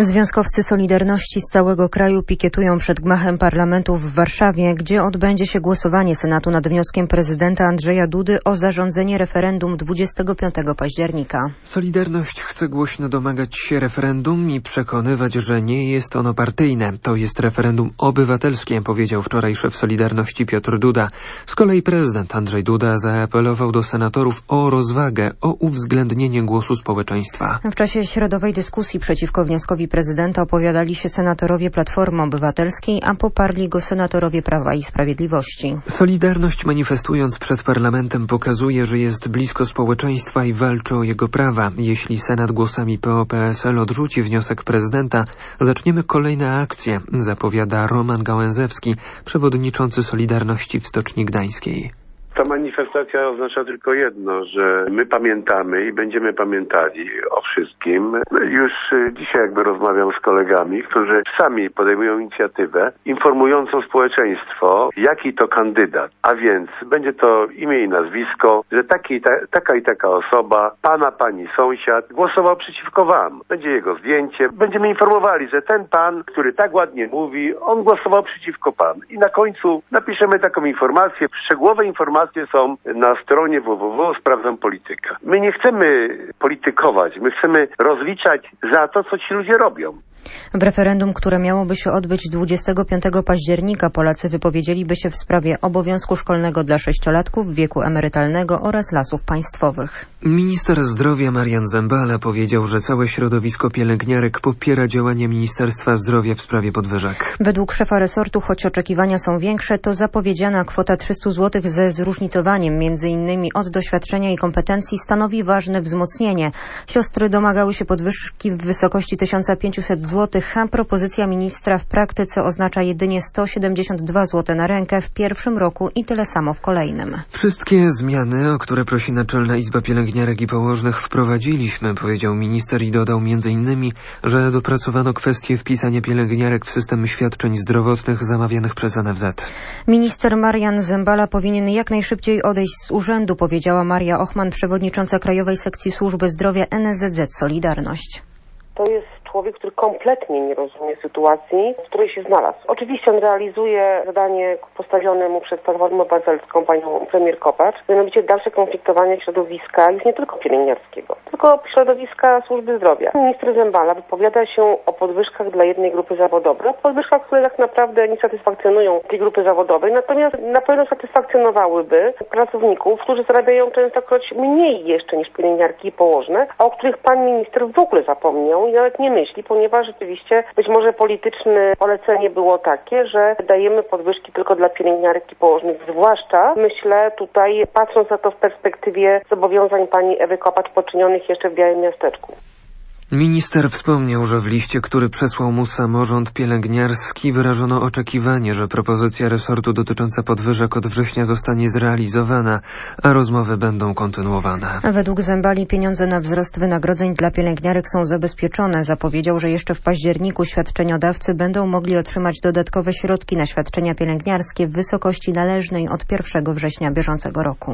Związkowcy Solidarności z całego kraju pikietują przed gmachem parlamentu w Warszawie, gdzie odbędzie się głosowanie Senatu nad wnioskiem prezydenta Andrzeja Dudy o zarządzenie referendum 25 października. Solidarność chce głośno domagać się referendum i przekonywać, że nie jest ono partyjne. To jest referendum obywatelskie, powiedział wczoraj szef Solidarności Piotr Duda. Z kolei prezydent Andrzej Duda zaapelował do senatorów o rozwagę, o uwzględnienie głosu społeczeństwa. W czasie środowej dyskusji przeciwko wnioskowi prezydenta opowiadali się senatorowie Platformy Obywatelskiej, a poparli go senatorowie Prawa i Sprawiedliwości. Solidarność manifestując przed parlamentem pokazuje, że jest blisko społeczeństwa i walczy o jego prawa. Jeśli Senat głosami PO-PSL odrzuci wniosek prezydenta, zaczniemy kolejne akcje, zapowiada Roman Gałęzewski, przewodniczący Solidarności w Stoczni Gdańskiej. Ta manifestacja oznacza tylko jedno, że my pamiętamy i będziemy pamiętali o wszystkim. Już dzisiaj rozmawiam z kolegami, którzy sami podejmują inicjatywę informującą społeczeństwo, jaki to kandydat. A więc będzie to imię i nazwisko, że taka i taka osoba, pani sąsiad, głosował przeciwko wam. Będzie jego zdjęcie. Będziemy informowali, że ten pan, który tak ładnie mówi, on głosował przeciwko panu. I na końcu napiszemy taką informację, szczegółowe informacje są na stronie www. Sprawdzam polityka. My nie chcemy politykować, my chcemy rozliczać za to, co ci ludzie robią. W referendum, które miałoby się odbyć 25 października, Polacy wypowiedzieliby się w sprawie obowiązku szkolnego dla 6-latków, wieku emerytalnego oraz lasów państwowych. Minister zdrowia Marian Zembala powiedział, że całe środowisko pielęgniarek popiera działania Ministerstwa Zdrowia w sprawie podwyżek. Według szefa resortu, choć oczekiwania są większe, to zapowiedziana kwota 300 zł ze zróżnicowaniem m.in. od doświadczenia i kompetencji stanowi ważne wzmocnienie. Siostry domagały się podwyżki w wysokości 1500 zł, a propozycja ministra w praktyce oznacza jedynie 172 zł na rękę w pierwszym roku i tyle samo w kolejnym. Wszystkie zmiany, o które prosi Naczelna Izba Pielęgniarek i Położnych, wprowadziliśmy, powiedział minister i dodał m.in., że dopracowano kwestię wpisania pielęgniarek w system świadczeń zdrowotnych zamawianych przez NFZ. Minister Marian Zembala powinien jak najszybciej odejść z urzędu, powiedziała Maria Ochman, przewodnicząca Krajowej Sekcji Służby Zdrowia NSZZ Solidarność. To jest człowiek, który kompletnie nie rozumie sytuacji, w której się znalazł. Oczywiście on realizuje zadanie postawione mu przez Platformę Obywatelską, panią premier Kopacz, mianowicie dalsze konfliktowanie środowiska już nie tylko pielęgniarskiego, tylko środowiska służby zdrowia. Minister Zembala wypowiada się o podwyżkach dla jednej grupy zawodowej, o podwyżkach, które tak naprawdę nie satysfakcjonują tej grupy zawodowej, natomiast na pewno satysfakcjonowałyby pracowników, którzy zarabiają częstokroć mniej jeszcze niż pielęgniarki i położne, a o których pan minister w ogóle zapomniał i nawet nie myśli, ponieważ rzeczywiście być może polityczne polecenie było takie, że dajemy podwyżki tylko dla pielęgniarek i położnych, zwłaszcza myślę tutaj patrząc na to w perspektywie zobowiązań pani Ewy Kopacz poczynionych jeszcze w Białym Miasteczku. Minister wspomniał, że w liście, który przesłał mu samorząd pielęgniarski, wyrażono oczekiwanie, że propozycja resortu dotycząca podwyżek od września zostanie zrealizowana, a rozmowy będą kontynuowane. Według Zembali pieniądze na wzrost wynagrodzeń dla pielęgniarek są zabezpieczone. Zapowiedział, że jeszcze w październiku świadczeniodawcy będą mogli otrzymać dodatkowe środki na świadczenia pielęgniarskie w wysokości należnej od 1 września bieżącego roku.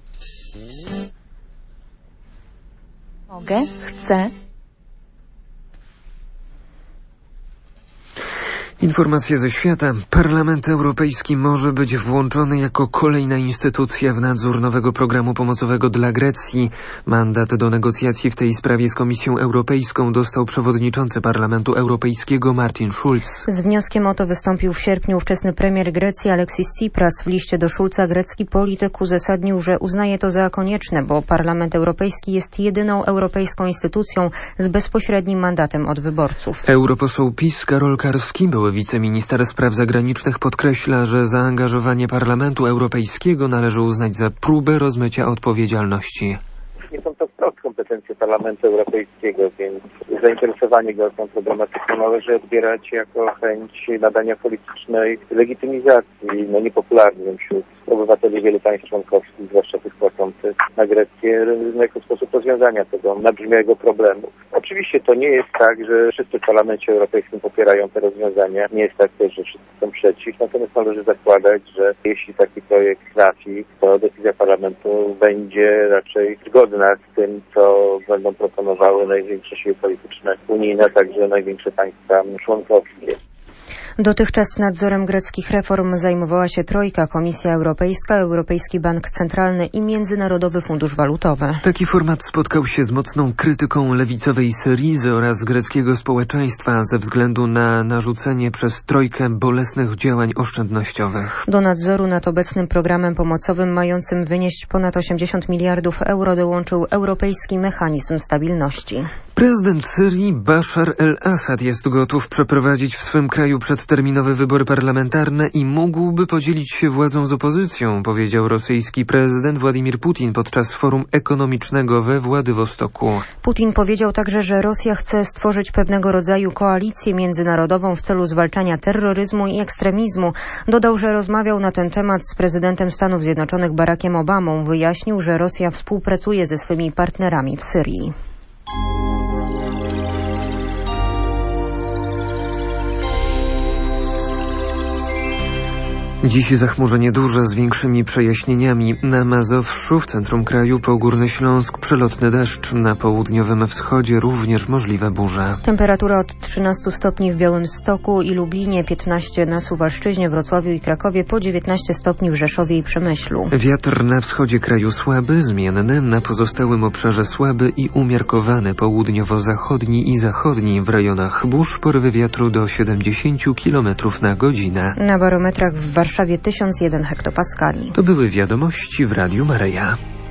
Chcę. Informacje ze świata. Parlament Europejski może być włączony jako kolejna instytucja w nadzór nowego programu pomocowego dla Grecji. Mandat do negocjacji w tej sprawie z Komisją Europejską dostał przewodniczący Parlamentu Europejskiego Martin Schulz. Z wnioskiem o to wystąpił w sierpniu ówczesny premier Grecji Alexis Tsipras. W liście do Schulza grecki polityk uzasadnił, że uznaje to za konieczne, bo Parlament Europejski jest jedyną europejską instytucją z bezpośrednim mandatem od wyborców. Europoseł PiS Karol Karski, były wiceminister spraw zagranicznych, podkreśla, że zaangażowanie Parlamentu Europejskiego należy uznać za próbę rozmycia odpowiedzialności. Nie są to wprost kompetencje Parlamentu Europejskiego, więc zainteresowanie go tą problematyką należy odbierać jako chęć nadania politycznej legitymizacji niepopularnym wśród obywateli wielu państw członkowskich, zwłaszcza tych płacących na Grecję, jako sposób rozwiązania tego nabrzmiałego problemu. Oczywiście to nie jest tak, że wszyscy w Parlamencie Europejskim popierają te rozwiązania. Nie jest tak też, że wszyscy są przeciw. Natomiast należy zakładać, że jeśli taki projekt trafi, to decyzja Parlamentu będzie raczej zgodna związana z tym, co będą proponowały największe siły polityczne unijne, także największe państwa członkowskie. Dotychczas nadzorem greckich reform zajmowała się trojka, Komisja Europejska, Europejski Bank Centralny i Międzynarodowy Fundusz Walutowy. Taki format spotkał się z mocną krytyką lewicowej Syrizy oraz greckiego społeczeństwa ze względu na narzucenie przez trojkę bolesnych działań oszczędnościowych. Do nadzoru nad obecnym programem pomocowym mającym wynieść ponad 80 miliardów euro dołączył Europejski Mechanizm Stabilności. Prezydent Syrii Bashar el-Assad jest gotów przeprowadzić w swym kraju przedterminowe wybory parlamentarne i mógłby podzielić się władzą z opozycją, powiedział rosyjski prezydent Władimir Putin podczas forum ekonomicznego we Władywostoku. Putin powiedział także, że Rosja chce stworzyć pewnego rodzaju koalicję międzynarodową w celu zwalczania terroryzmu i ekstremizmu. Dodał, że rozmawiał na ten temat z prezydentem Stanów Zjednoczonych Barackiem Obamą. Wyjaśnił, że Rosja współpracuje ze swymi partnerami w Syrii. Dziś zachmurzenie duże z większymi przejaśnieniami. Na Mazowszu, w centrum kraju, Pogórny Śląsk, przelotny deszcz. Na południowym wschodzie również możliwe burze. Temperatura od 13 stopni w Białymstoku i Lublinie, 15 na Suwalszczyźnie, Wrocławiu i Krakowie, po 19 stopni w Rzeszowie i Przemyślu. Wiatr na wschodzie kraju słaby, zmienny, na pozostałym obszarze słaby i umiarkowany, południowo-zachodni i zachodni. W rejonach burz porywy wiatru do 70 km na godzinę. Na barometrach w Warszawie 1001 hektopaskali. To były wiadomości w Radiu Maryja.